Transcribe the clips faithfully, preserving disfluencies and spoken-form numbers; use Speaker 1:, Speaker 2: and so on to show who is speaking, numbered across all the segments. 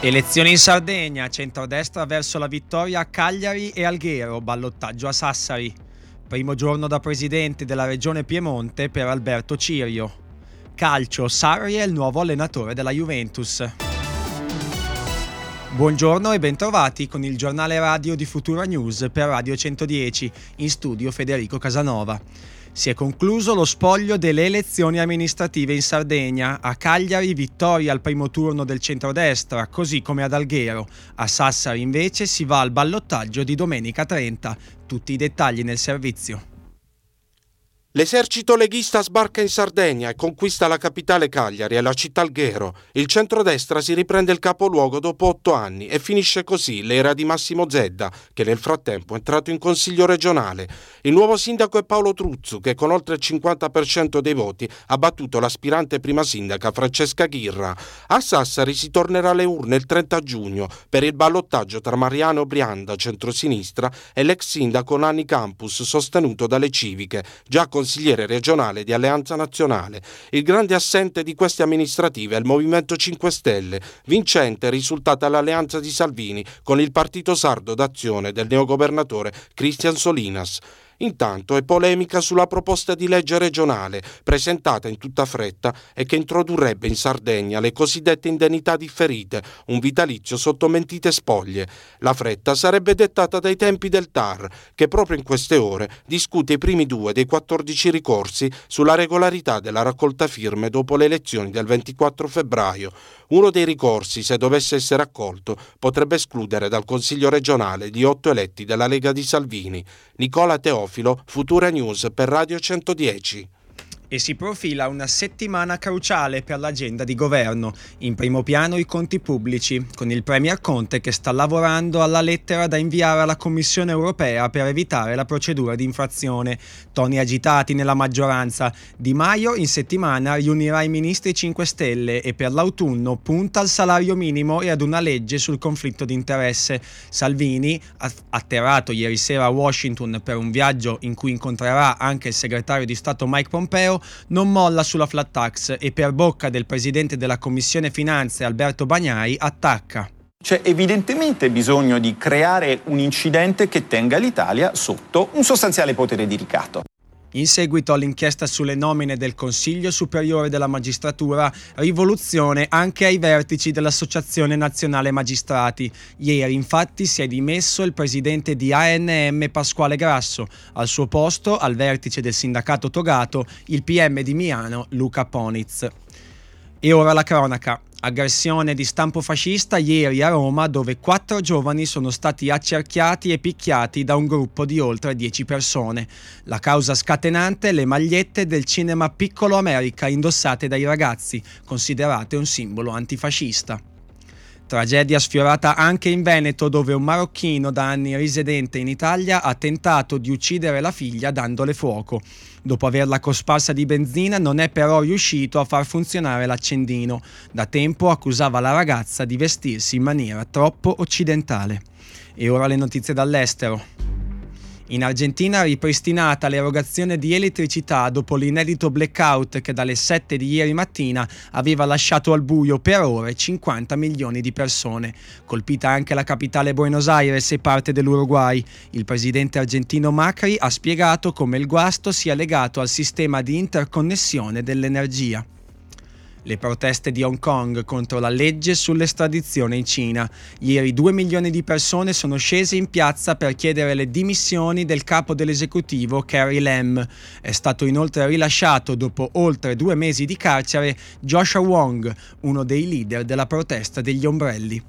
Speaker 1: Elezioni in Sardegna, centrodestra verso la vittoria a Cagliari e Alghero, ballottaggio a Sassari. Primo giorno da presidente della regione Piemonte per Alberto Cirio. Calcio, Sarri è il nuovo allenatore della Juventus. Buongiorno e bentrovati con il giornale radio di Futura News per Radio centodieci, in studio Federico Casanova. Si è concluso lo spoglio delle elezioni amministrative in Sardegna. A Cagliari vittoria al primo turno del centrodestra, così come ad Alghero. A Sassari invece si va al ballottaggio di domenica trenta. Tutti i dettagli nel servizio.
Speaker 2: L'esercito leghista sbarca in Sardegna e conquista la capitale Cagliari e la città Alghero. Il centrodestra si riprende il capoluogo dopo otto anni e finisce così l'era di Massimo Zedda, che nel frattempo è entrato in consiglio regionale. Il nuovo sindaco è Paolo Truzzu, che con oltre il cinquanta per cento dei voti ha battuto l'aspirante prima sindaca Francesca Ghirra. A Sassari si tornerà alle urne il trenta giugno per il ballottaggio tra Mariano Brianda, centrosinistra, e l'ex sindaco Nanni Campus, sostenuto dalle civiche, già consigliere regionale di Alleanza Nazionale. Il grande assente di queste amministrative è il Movimento cinque Stelle, vincente è risultata l'alleanza di Salvini con il partito sardo d'azione del neogovernatore Christian Solinas. Intanto è polemica sulla proposta di legge regionale presentata in tutta fretta e che introdurrebbe in Sardegna le cosiddette indennità differite, un vitalizio sotto mentite spoglie. La fretta sarebbe dettata dai tempi del T A R, che proprio in queste ore discute i primi due dei quattordici ricorsi sulla regolarità della raccolta firme dopo le elezioni del ventiquattro febbraio. Uno dei ricorsi, se dovesse essere accolto, potrebbe escludere dal Consiglio regionale di otto eletti della Lega di Salvini. Nicola Teofilo, Futura News per Radio centodieci.
Speaker 1: E si profila una settimana cruciale per l'agenda di governo. In primo piano i conti pubblici, con il Premier Conte che sta lavorando alla lettera da inviare alla Commissione europea per evitare la procedura di infrazione. Toni agitati nella maggioranza. Di Maio in settimana riunirà i ministri cinque Stelle e per l'autunno punta al salario minimo e ad una legge sul conflitto di interesse. Salvini, atterrato ieri sera a Washington per un viaggio in cui incontrerà anche il segretario di Stato Mike Pompeo, non molla sulla flat tax e per bocca del presidente della Commissione Finanze Alberto Bagnai attacca.
Speaker 3: C'è evidentemente bisogno di creare un incidente che tenga l'Italia sotto un sostanziale potere di ricatto.
Speaker 1: In seguito all'inchiesta sulle nomine del Consiglio Superiore della Magistratura, rivoluzione anche ai vertici dell'Associazione Nazionale Magistrati. Ieri infatti si è dimesso il presidente di A N M Pasquale Grasso. Al suo posto, al vertice del sindacato togato, il P M di Milano Luca Poniz. E ora la cronaca. Aggressione di stampo fascista ieri a Roma, dove quattro giovani sono stati accerchiati e picchiati da un gruppo di oltre dieci persone. La causa scatenante, le magliette del cinema Piccolo America indossate dai ragazzi, considerate un simbolo antifascista. Tragedia sfiorata anche in Veneto, dove un marocchino da anni residente in Italia ha tentato di uccidere la figlia dandole fuoco. Dopo averla cosparsa di benzina non è però riuscito a far funzionare l'accendino. Da tempo accusava la ragazza di vestirsi in maniera troppo occidentale. E ora le notizie dall'estero. In Argentina ripristinata l'erogazione di elettricità dopo l'inedito blackout che dalle sette di ieri mattina aveva lasciato al buio per ore cinquanta milioni di persone. Colpita anche la capitale Buenos Aires e parte dell'Uruguay. Il presidente argentino Macri ha spiegato come il guasto sia legato al sistema di interconnessione dell'energia. Le proteste di Hong Kong contro la legge sull'estradizione in Cina. Ieri due milioni di persone sono scese in piazza per chiedere le dimissioni del capo dell'esecutivo Carrie Lam. È stato inoltre rilasciato dopo oltre due mesi di carcere Joshua Wong, uno dei leader della protesta degli ombrelli.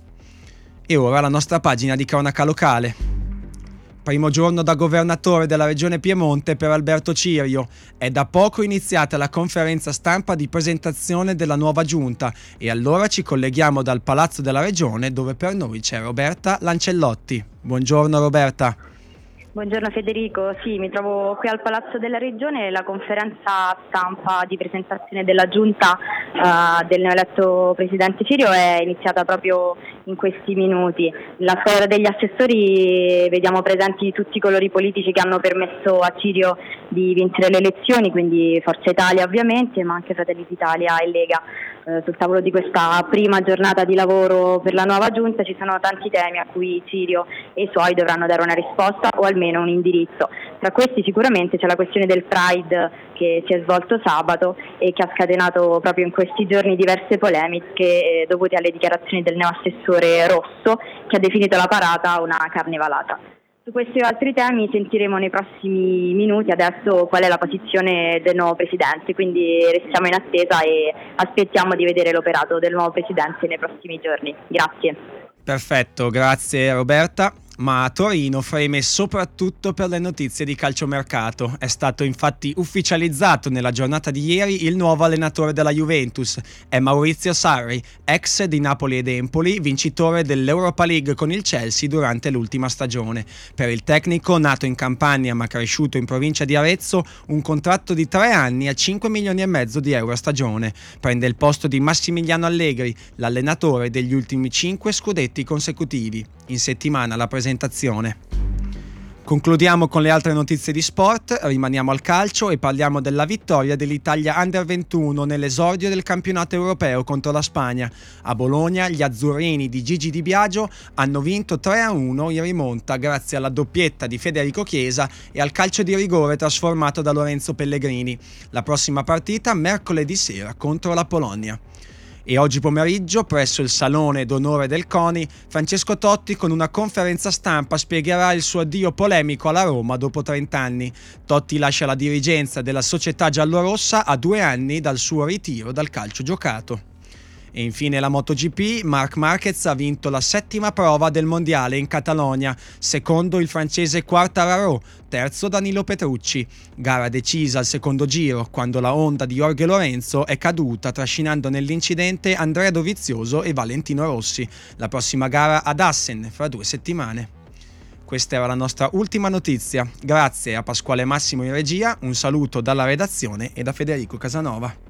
Speaker 1: E ora la nostra pagina di cronaca locale. Primo giorno da governatore della regione Piemonte per Alberto Cirio. È da poco iniziata la conferenza stampa di presentazione della nuova giunta e allora ci colleghiamo dal Palazzo della Regione, dove per noi c'è Roberta Lancellotti. Buongiorno Roberta.
Speaker 4: Buongiorno Federico, sì, mi trovo qui al Palazzo della Regione. La conferenza stampa di presentazione della giunta uh, del neoeletto presidente Cirio è iniziata proprio in questi minuti. Nella squadra degli assessori vediamo presenti tutti i colori politici che hanno permesso a Cirio di vincere le elezioni, quindi Forza Italia ovviamente, ma anche Fratelli d'Italia e Lega. eh, sul tavolo di questa prima giornata di lavoro per la nuova giunta ci sono tanti temi a cui Cirio e i suoi dovranno dare una risposta o almeno un indirizzo. Tra questi sicuramente c'è la questione del Pride che si è svolto sabato e che ha scatenato proprio in questi giorni diverse polemiche eh, dovute alle dichiarazioni del neoassessore Rosso, che ha definito la parata una carnevalata. Su questi e altri temi sentiremo nei prossimi minuti adesso qual è la posizione del nuovo Presidente, quindi restiamo in attesa e aspettiamo di vedere l'operato del nuovo Presidente nei prossimi giorni. Grazie.
Speaker 1: Perfetto, grazie Roberta. Ma a Torino freme soprattutto per le notizie di calciomercato. È stato infatti ufficializzato nella giornata di ieri il nuovo allenatore della Juventus. È Maurizio Sarri, ex di Napoli ed Empoli, vincitore dell'Europa League con il Chelsea durante l'ultima stagione. Per il tecnico, nato in Campania ma cresciuto in provincia di Arezzo, un contratto di tre anni a cinque milioni e mezzo di euro a stagione. Prende il posto di Massimiliano Allegri, l'allenatore degli ultimi cinque scudetti consecutivi. In settimana la presentazione. Concludiamo con le altre notizie di sport, rimaniamo al calcio e parliamo della vittoria dell'Italia Under ventuno nell'esordio del campionato europeo contro la Spagna. A Bologna gli azzurrini di Gigi Di Biagio hanno vinto tre a uno in rimonta grazie alla doppietta di Federico Chiesa e al calcio di rigore trasformato da Lorenzo Pellegrini. La prossima partita mercoledì sera contro la Polonia. E oggi pomeriggio, presso il Salone d'Onore del CONI, Francesco Totti con una conferenza stampa spiegherà il suo addio polemico alla Roma dopo trenta anni. Totti lascia la dirigenza della società giallorossa a due anni dal suo ritiro dal calcio giocato. E infine la MotoGP, Marc Marquez ha vinto la settima prova del mondiale in Catalogna, secondo il francese Quartararo, terzo Danilo Petrucci. Gara decisa al secondo giro, quando la Honda di Jorge Lorenzo è caduta trascinando nell'incidente Andrea Dovizioso e Valentino Rossi. La prossima gara ad Assen fra due settimane. Questa era la nostra ultima notizia. Grazie a Pasquale Massimo in regia, un saluto dalla redazione e da Federico Casanova.